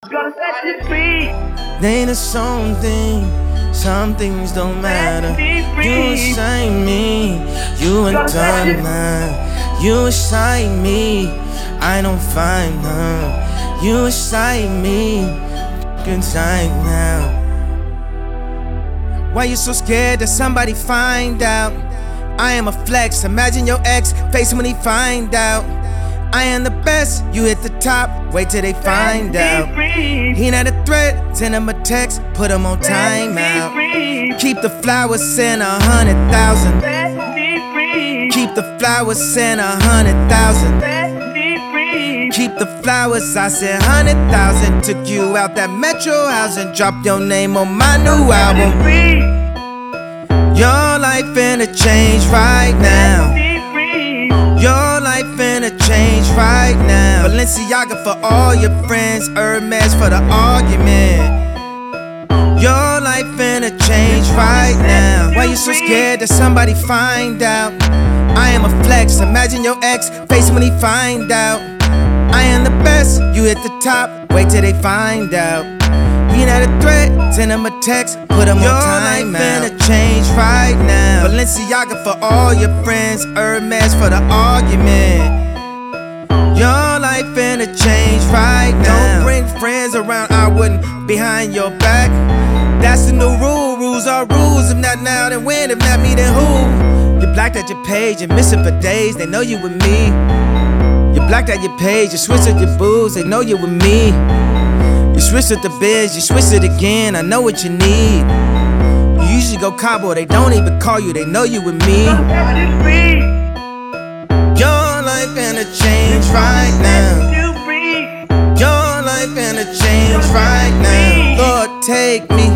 gonna set you free. They ain't some things don't matter. You inside me, you ain't done mine. You inside me, I don't find her. You inside me, inside now. Why you so scared that somebody find out? I am a flex, imagine your ex face when he find out. I am the best, you hit the top, wait till they find out. He not a threat, send him a text, put him on timeout. Keep the flowers in 100,000. Keep the flowers in 100,000. Keep the flowers, I said 100,000. Took you out that metro house and dropped your name on my new album. Your life finna change right now. Your life finna change right now. Balenciaga for all your friends, Hermes for the argument. Your life finna change right now. Why you so scared that somebody find out? I am a flex, imagine your ex face when he find out. I am the best, you hit the top, wait till they find out. He not a threat, send him a text, put him on timeout. Your life finna change right now. Balenciaga for all your friends, Hermes for the argument. Your life finna change right now. Don't bring friends around, I wouldn't, behind your back. That's the new rule, rules are rules. If not now, then when? If not me, then who? You blocked out your page, you're missing for days, they know you with me. You blocked out your page, you switched up your booze, they know you with me. You switched up the biz, you switched it again, I know what you need. You usually go cowboy, they don't even call you, they know you with me. Your life finna change right now. Your life finna change right now. Lord, take me.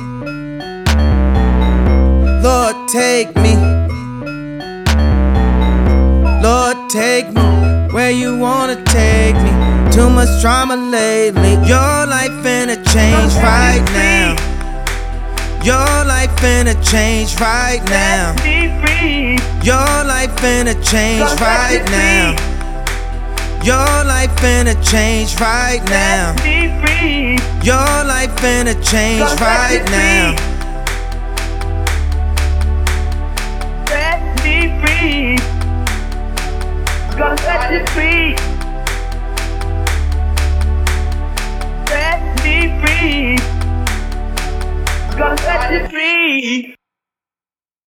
Lord, take me. Lord, take me where you wanna take me. Too much drama lately. Your life finna change right now. Your life finna change right now. Your life finna change right now. Your life finna change right now. Your life finna change right now.